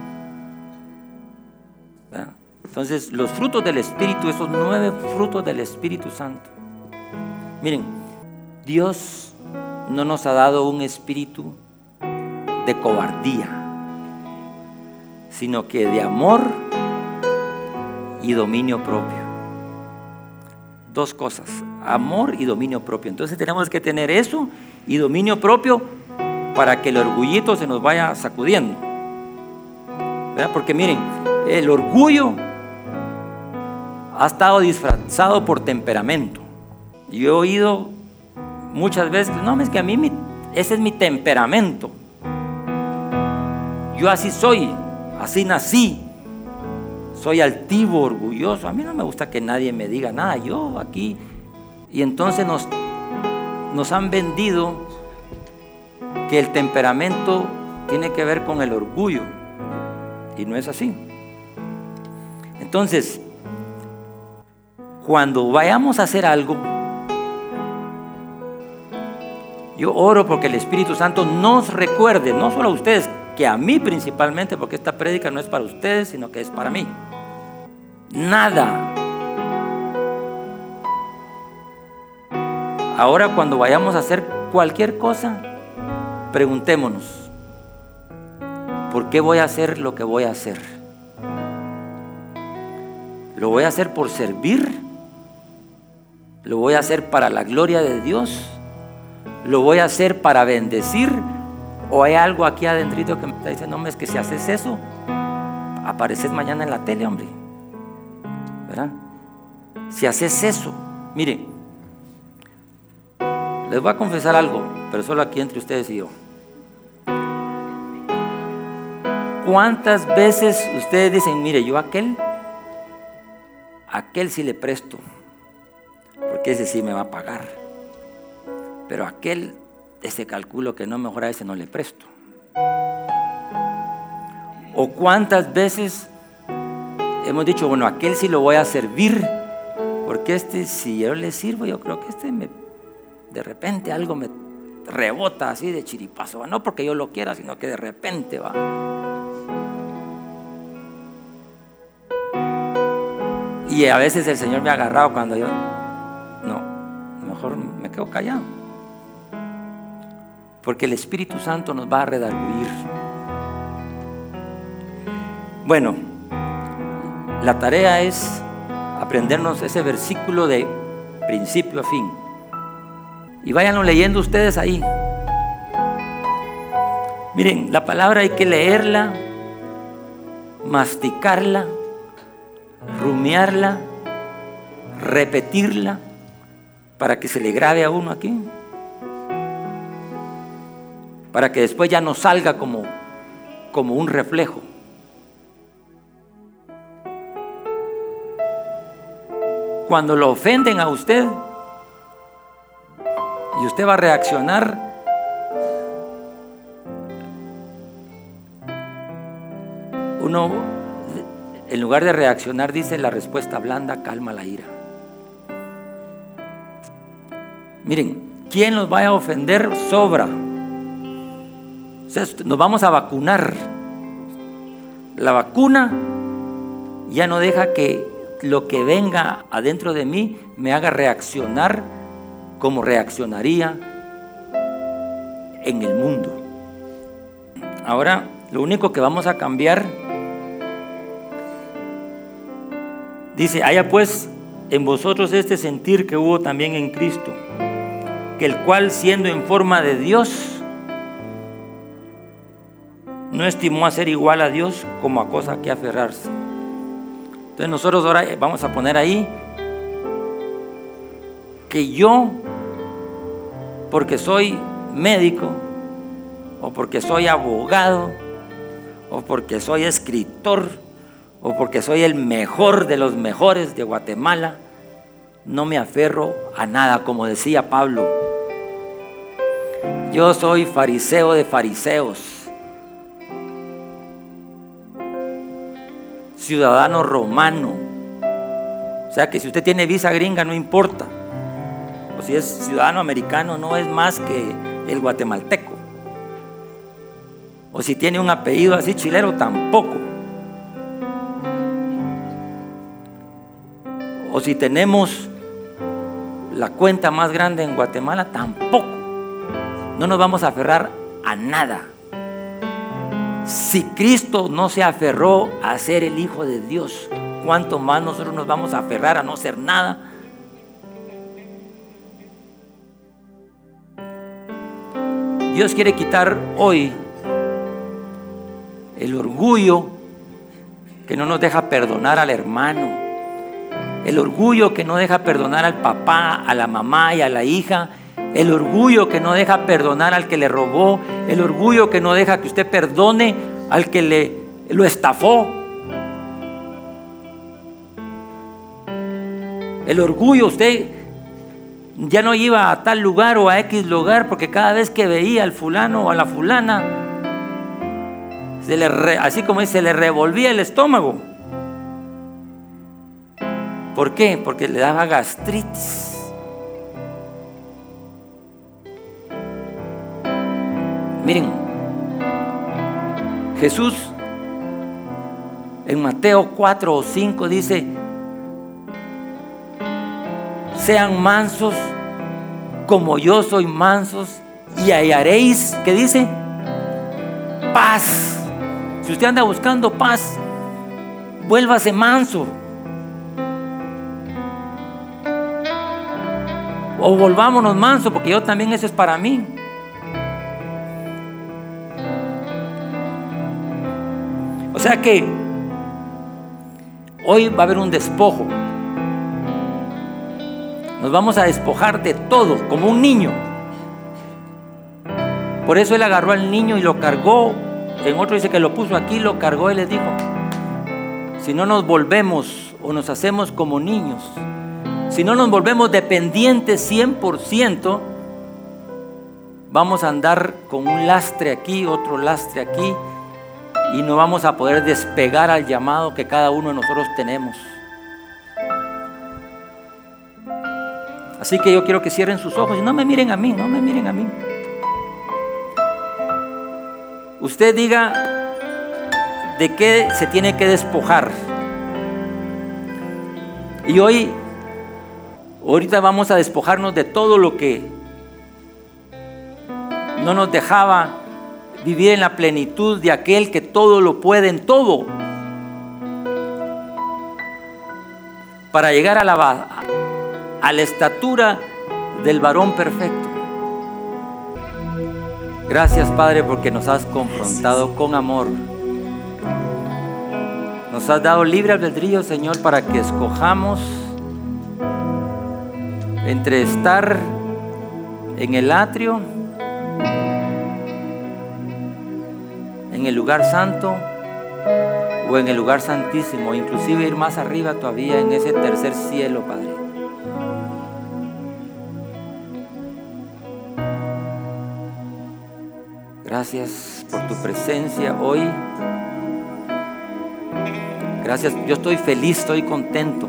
¿verdad? Entonces, los frutos del Espíritu, esos 9 frutos del Espíritu Santo. Miren, Dios no nos ha dado un espíritu de cobardía, sino que de amor y dominio propio. 2 cosas, amor y dominio propio. Entonces tenemos que tener eso y dominio propio para que el orgullito se nos vaya sacudiendo, ¿verdad? Porque miren, el orgullo ha estado disfrazado por temperamento. Yo he oído muchas veces, no, es que a mí ese es mi temperamento. Yo así soy, así nací. Soy altivo, orgulloso. A mí no me gusta que nadie me diga nada. Yo aquí. Y entonces nos han vendido que el temperamento tiene que ver con el orgullo. Y no es así. Entonces, cuando vayamos a hacer algo, yo oro porque el Espíritu Santo nos recuerde, no solo a ustedes, que a mí principalmente, porque esta prédica no es para ustedes, sino que es para mí. Nada. Ahora, cuando vayamos a hacer cualquier cosa, preguntémonos, ¿por qué voy a hacer lo que voy a hacer? ¿Lo voy a hacer por servir? ¿Lo voy a hacer para la gloria de Dios? ¿Lo voy a hacer para bendecir? ¿O hay algo aquí adentrito que me está diciendo, no, es que si haces eso, apareces mañana en la tele, hombre? ¿Verdad? Si haces eso, mire, les voy a confesar algo, pero solo aquí entre ustedes y yo. ¿Cuántas veces ustedes dicen, mire, yo aquel sí le presto, porque ese sí me va a pagar, pero aquel, ese calculo que no, mejor a ese no le presto? ¿O cuántas veces hemos dicho, bueno, aquel sí lo voy a servir, porque si yo le sirvo, yo creo que de repente algo me rebota así de chiripazo, no porque yo lo quiera, sino que de repente va. Y a veces el Señor me ha agarrado cuando yo, no, mejor me quedo callado, porque el Espíritu Santo nos va a redarguir. Bueno, la tarea es aprendernos ese versículo de principio a fin. Y váyanlo leyendo ustedes ahí. Miren, la palabra hay que leerla, masticarla, rumiarla, repetirla, para que se le grabe a uno aquí. Para que después ya no salga como un reflejo. Cuando lo ofenden a usted y usted va a reaccionar, uno, en lugar de reaccionar, dice, la respuesta blanda calma la ira. Miren, quien nos vaya a ofender sobra. O sea, nos vamos a vacunar. La vacuna ya no deja que lo que venga adentro de mí me haga reaccionar como reaccionaría en el mundo. Ahora, lo único que vamos a cambiar, dice, haya pues en vosotros este sentir que hubo también en Cristo, que el cual, siendo en forma de Dios, no estimó a ser igual a Dios como a cosa que aferrarse. Entonces nosotros ahora vamos a poner ahí que yo, porque soy médico, o porque soy abogado, o porque soy escritor, o porque soy el mejor de los mejores de Guatemala, no me aferro a nada, como decía Pablo. Yo soy fariseo de fariseos, ciudadano romano. O sea que si usted tiene visa gringa no importa, o si es ciudadano americano no es más que el guatemalteco, o si tiene un apellido así chileno tampoco, o si tenemos la cuenta más grande en Guatemala tampoco. No nos vamos a aferrar a nada. Si Cristo no se aferró a ser el Hijo de Dios, ¿cuánto más nosotros nos vamos a aferrar a no ser nada? Dios quiere quitar hoy el orgullo que no nos deja perdonar al hermano, el orgullo que no deja perdonar al papá, a la mamá y a la hija, el orgullo que no deja perdonar al que le robó, el orgullo que no deja que usted perdone al que lo estafó. El orgullo, usted ya no iba a tal lugar o a X lugar porque cada vez que veía al fulano o a la fulana, así como dice, se le revolvía el estómago. ¿Por qué? Porque le daba gastritis. Miren, Jesús en Mateo 4 o 5 dice: sean mansos como yo soy mansos y hallaréis, ¿qué dice? Paz. Si usted anda buscando paz, vuélvase manso. O volvámonos mansos, porque yo también, eso es para mí. O sea que hoy va a haber un despojo. Nos vamos a despojar de todo, como un niño. Por eso él agarró al niño y lo cargó. En otro dice que lo puso aquí, lo cargó y les dijo: si no nos volvemos o nos hacemos como niños, si no nos volvemos dependientes 100%, vamos a andar con un lastre aquí, otro lastre aquí, y no vamos a poder despegar al llamado que cada uno de nosotros tenemos. Así que yo quiero que cierren sus ojos y no me miren a mí, no me miren a mí. Usted diga de qué se tiene que despojar. Y ahorita vamos a despojarnos de todo lo que no nos dejaba vivir en la plenitud de aquel que todo lo puede en todo, para llegar a la estatura del varón perfecto. Gracias, Padre, porque nos has confrontado con amor. Nos has dado libre albedrío, Señor, para que escojamos entre estar en el atrio, en el lugar santo, o en el lugar santísimo, inclusive ir más arriba todavía en ese tercer cielo, Padre. Gracias por tu presencia hoy. Gracias, yo estoy feliz, estoy contento,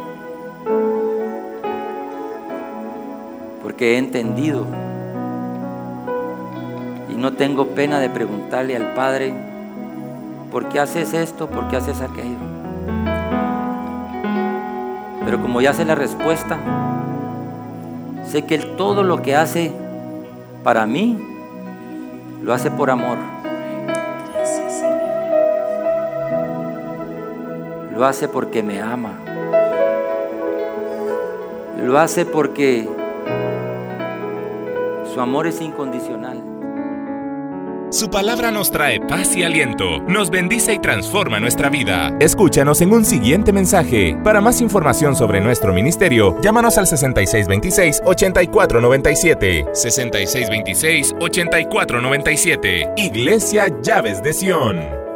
porque he entendido y no tengo pena de preguntarle al Padre: ¿por qué haces esto? ¿Por qué haces aquello? Pero como ya sé la respuesta, sé que Él todo lo que hace para mí, lo hace por amor. Lo hace porque me ama. Lo hace porque su amor es incondicional. Su palabra nos trae paz y aliento, nos bendice y transforma nuestra vida. Escúchanos en un siguiente mensaje. Para más información sobre nuestro ministerio, llámanos al 6626-8497. 6626-8497. Iglesia Llaves de Sion.